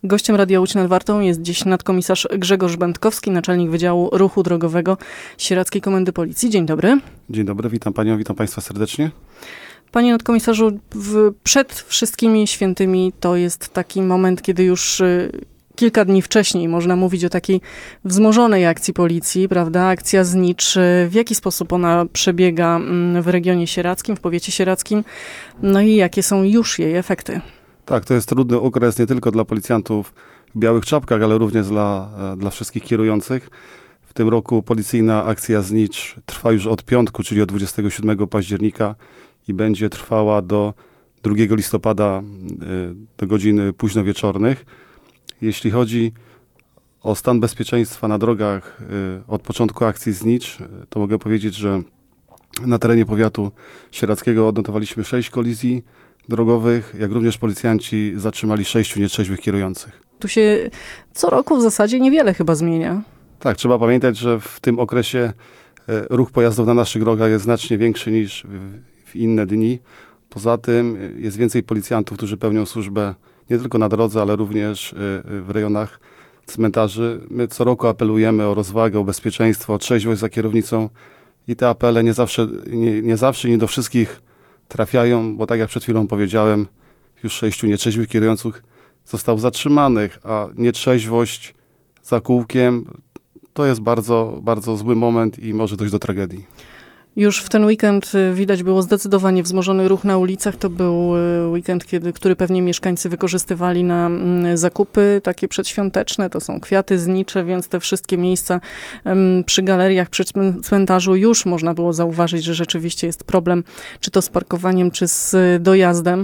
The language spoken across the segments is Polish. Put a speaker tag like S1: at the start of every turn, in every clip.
S1: Gościem Radia Łódź nad Wartą jest dziś nadkomisarz Grzegorz Będkowski, naczelnik Wydziału Ruchu Drogowego Sieradzkiej Komendy Policji. Dzień dobry.
S2: Dzień dobry, witam panią, witam państwa serdecznie.
S1: Panie nadkomisarzu, przed wszystkimi świętymi to jest taki moment, kiedy już kilka dni wcześniej można mówić o takiej wzmożonej akcji policji, prawda? Akcja Znicz. W jaki sposób ona przebiega w regionie sieradzkim, w powiecie sieradzkim? No i jakie są już jej efekty?
S2: Tak, to jest trudny okres nie tylko dla policjantów w białych czapkach, ale również dla wszystkich kierujących. W tym roku policyjna akcja Znicz trwa już od piątku, czyli od 27 października i będzie trwała do 2 listopada do godzin późnowieczornych. Jeśli chodzi o stan bezpieczeństwa na drogach od początku akcji Znicz, to mogę powiedzieć, że na terenie powiatu sieradzkiego odnotowaliśmy 6 kolizji drogowych, jak również policjanci zatrzymali 6 nietrzeźwych kierujących.
S1: Tu się co roku w zasadzie niewiele chyba zmienia.
S2: Tak, trzeba pamiętać, że w tym okresie ruch pojazdów na naszych drogach jest znacznie większy niż w inne dni. Poza tym jest więcej policjantów, którzy pełnią służbę nie tylko na drodze, ale również w rejonach cmentarzy. My co roku apelujemy o rozwagę, o bezpieczeństwo, o trzeźwość za kierownicą i te apele nie zawsze i nie do wszystkich trafiają, bo tak jak przed chwilą powiedziałem, już 6 nietrzeźwych kierujących zostało zatrzymanych, a nietrzeźwość za kółkiem to jest bardzo, bardzo zły moment i może dojść do tragedii.
S1: Już w ten weekend widać było zdecydowanie wzmożony ruch na ulicach. To był weekend, który pewnie mieszkańcy wykorzystywali na zakupy takie przedświąteczne. To są kwiaty, znicze, więc te wszystkie miejsca przy galeriach, przy cmentarzu już można było zauważyć, że rzeczywiście jest problem, czy to z parkowaniem, czy z dojazdem.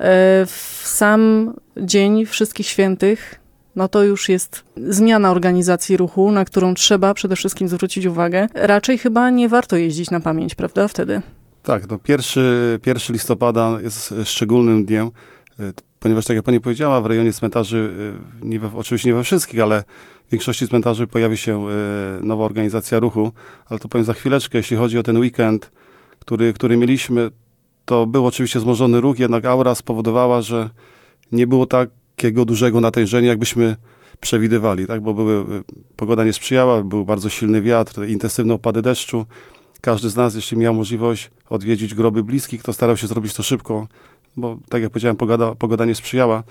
S1: W sam dzień Wszystkich Świętych no to już jest zmiana organizacji ruchu, na którą trzeba przede wszystkim zwrócić uwagę. Raczej chyba nie warto jeździć na pamięć, prawda, wtedy?
S2: Tak, no 1 listopada jest szczególnym dniem, ponieważ tak jak pani powiedziała, w rejonie cmentarzy, oczywiście nie we wszystkich, ale w większości cmentarzy pojawi się nowa organizacja ruchu, ale to powiem za chwileczkę. Jeśli chodzi o ten weekend, który mieliśmy, to był oczywiście wzmożony ruch, jednak aura spowodowała, że nie było takiego dużego natężenia, jakbyśmy przewidywali, tak? Bo pogoda nie sprzyjała, był bardzo silny wiatr, intensywne opady deszczu. Każdy z nas, jeśli miał możliwość odwiedzić groby bliskich, to starał się zrobić to szybko, bo tak jak powiedziałem, pogoda nie sprzyjała.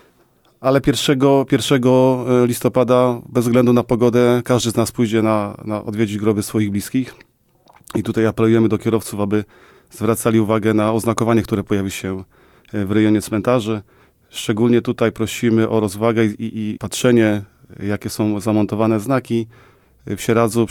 S2: Ale 1 listopada, bez względu na pogodę, każdy z nas pójdzie na odwiedzić groby swoich bliskich. I tutaj apelujemy do kierowców, aby zwracali uwagę na oznakowanie, które pojawi się w rejonie cmentarzy. Szczególnie tutaj prosimy o rozwagę i patrzenie, jakie są zamontowane znaki. W Sieradzu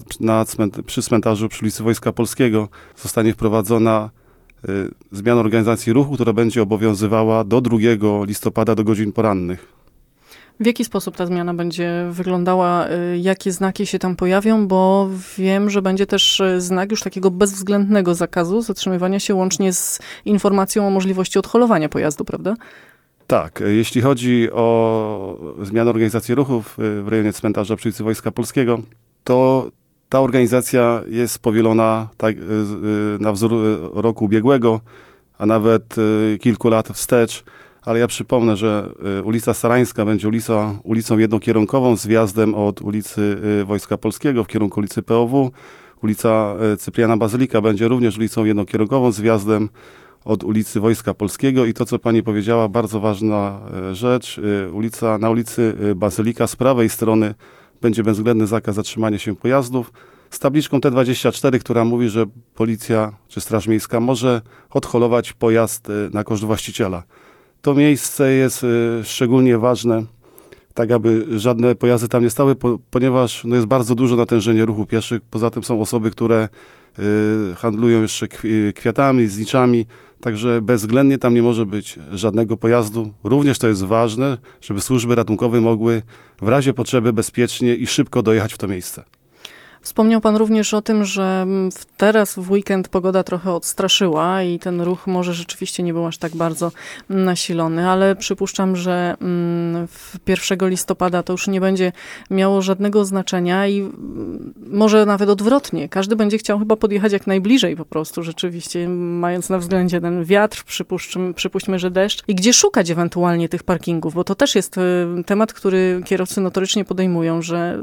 S2: przy cmentarzu przy ulicy Wojska Polskiego zostanie wprowadzona zmiana organizacji ruchu, która będzie obowiązywała do 2 listopada do godzin porannych.
S1: W jaki sposób ta zmiana będzie wyglądała? Jakie znaki się tam pojawią? Bo wiem, że będzie też znak już takiego bezwzględnego zakazu zatrzymywania się łącznie z informacją o możliwości odholowania pojazdu, prawda?
S2: Tak, jeśli chodzi o zmianę organizacji ruchów w rejonie cmentarza przy ulicy Wojska Polskiego, to ta organizacja jest powielona tak, na wzór roku ubiegłego, a nawet kilku lat wstecz, ale ja przypomnę, że ulica Sarańska będzie ulicą jednokierunkową z wjazdem od ulicy Wojska Polskiego w kierunku ulicy POW. Ulica Cypriana Bazylika będzie również ulicą jednokierunkową z wjazdem od ulicy Wojska Polskiego i to, co pani powiedziała, bardzo ważna rzecz. Na ulicy Bazylika z prawej strony będzie bezwzględny zakaz zatrzymania się pojazdów z tabliczką T24, która mówi, że policja czy Straż Miejska może odholować pojazd na koszt właściciela. To miejsce jest szczególnie ważne, tak aby żadne pojazdy tam nie stały, ponieważ jest bardzo duże natężenie ruchu pieszych. Poza tym są osoby, które handlują jeszcze kwiatami, zniczami, także bezwzględnie tam nie może być żadnego pojazdu. Również to jest ważne, żeby służby ratunkowe mogły w razie potrzeby bezpiecznie i szybko dojechać w to miejsce.
S1: Wspomniał pan również o tym, że teraz w weekend pogoda trochę odstraszyła i ten ruch może rzeczywiście nie był aż tak bardzo nasilony, ale przypuszczam, że 1 listopada to już nie będzie miało żadnego znaczenia i może nawet odwrotnie. Każdy będzie chciał chyba podjechać jak najbliżej po prostu rzeczywiście, mając na względzie ten wiatr, przypuśćmy, że deszcz i gdzie szukać ewentualnie tych parkingów, bo to też jest temat, który kierowcy notorycznie podejmują, że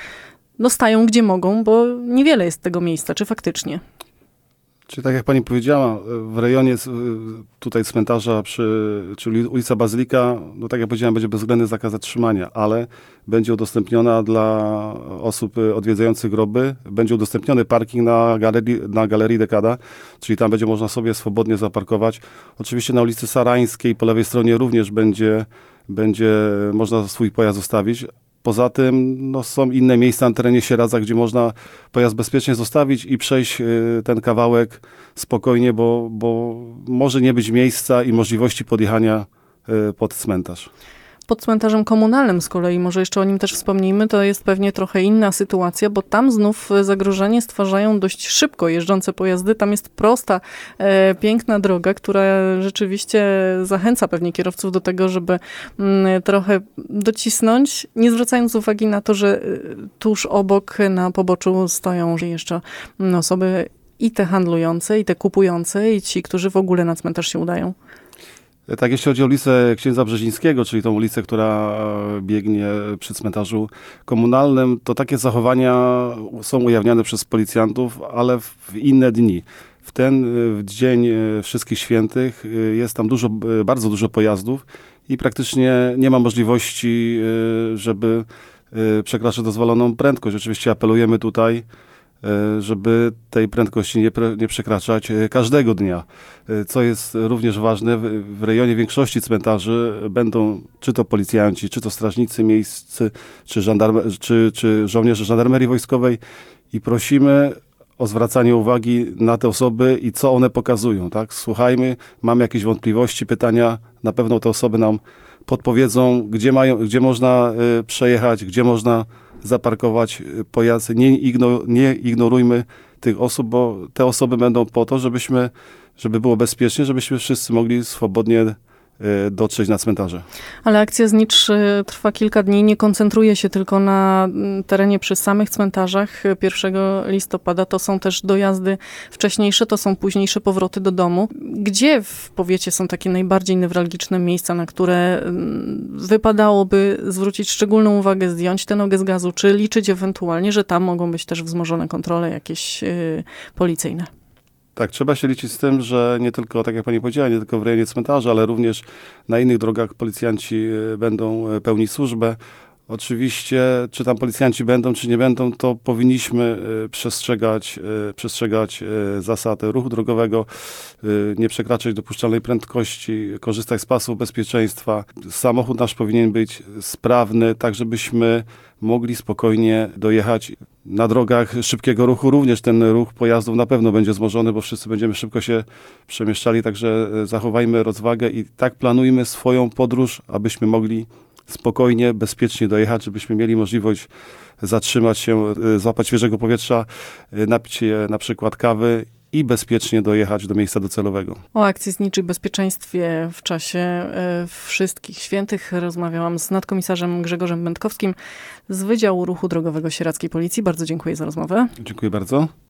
S1: stają gdzie mogą, bo niewiele jest tego miejsca, czy faktycznie?
S2: Czyli tak jak pani powiedziała, w rejonie tutaj cmentarza, czyli ulica Bazylika, no tak jak powiedziałem, będzie bezwzględny zakaz zatrzymania, ale będzie udostępniona dla osób odwiedzających groby, będzie udostępniony parking na Galerii Dekada, czyli tam będzie można sobie swobodnie zaparkować. Oczywiście na ulicy Sarańskiej po lewej stronie również będzie można swój pojazd zostawić. Poza tym są inne miejsca na terenie Sieradza, gdzie można pojazd bezpiecznie zostawić i przejść ten kawałek spokojnie, bo może nie być miejsca i możliwości podjechania pod cmentarz.
S1: Pod cmentarzem komunalnym z kolei, może jeszcze o nim też wspomnijmy, to jest pewnie trochę inna sytuacja, bo tam znów zagrożenie stwarzają dość szybko jeżdżące pojazdy. Tam jest prosta, piękna droga, która rzeczywiście zachęca pewnie kierowców do tego, żeby trochę docisnąć, nie zwracając uwagi na to, że tuż obok na poboczu stoją jeszcze osoby i te handlujące, i te kupujące, i ci, którzy w ogóle na cmentarz się udają.
S2: Tak, jeśli chodzi o ulicę Księdza Brzezińskiego, czyli tą ulicę, która biegnie przy cmentarzu komunalnym, to takie zachowania są ujawniane przez policjantów, ale w inne dni. W dzień Wszystkich Świętych jest tam bardzo dużo pojazdów i praktycznie nie ma możliwości, żeby przekraczać dozwoloną prędkość. Oczywiście apelujemy tutaj, żeby tej prędkości nie przekraczać każdego dnia. Co jest również ważne, w rejonie większości cmentarzy będą czy to policjanci, czy to strażnicy miejscy, czy żołnierze żandarmerii wojskowej i prosimy o zwracanie uwagi na te osoby i co one pokazują. Tak? Słuchajmy, mamy jakieś wątpliwości, pytania, na pewno te osoby nam podpowiedzą, gdzie można przejechać, gdzie można zaparkować pojazd. Nie ignorujmy tych osób, bo te osoby będą po to, żeby było bezpiecznie, żebyśmy wszyscy mogli swobodnie dotrzeć na cmentarze.
S1: Ale akcja Znicz trwa kilka dni, nie koncentruje się tylko na terenie przy samych cmentarzach. 1 listopada to są też dojazdy wcześniejsze, to są późniejsze powroty do domu. Gdzie w powiecie są takie najbardziej newralgiczne miejsca, na które wypadałoby zwrócić szczególną uwagę, zdjąć tę nogę z gazu, czy liczyć ewentualnie, że tam mogą być też wzmożone kontrole jakieś policyjne?
S2: Tak, trzeba się liczyć z tym, że nie tylko, tak jak pani powiedziała, nie tylko w rejonie cmentarza, ale również na innych drogach policjanci będą pełnić służbę. Oczywiście, czy tam policjanci będą, czy nie będą, to powinniśmy przestrzegać zasad ruchu drogowego, nie przekraczać dopuszczalnej prędkości, korzystać z pasów bezpieczeństwa. Samochód nasz powinien być sprawny, tak żebyśmy mogli spokojnie dojechać. Na drogach szybkiego ruchu również ten ruch pojazdów na pewno będzie wzmożony, bo wszyscy będziemy szybko się przemieszczali, także zachowajmy rozwagę i tak planujmy swoją podróż, abyśmy mogli spokojnie, bezpiecznie dojechać, żebyśmy mieli możliwość zatrzymać się, złapać świeżego powietrza, napić się na przykład kawy i bezpiecznie dojechać do miejsca docelowego.
S1: O akcji Znicz i bezpieczeństwie w czasie Wszystkich Świętych rozmawiałam z nadkomisarzem Grzegorzem Będkowskim z Wydziału Ruchu Drogowego Sieradzkiej Policji. Bardzo dziękuję za rozmowę.
S2: Dziękuję bardzo.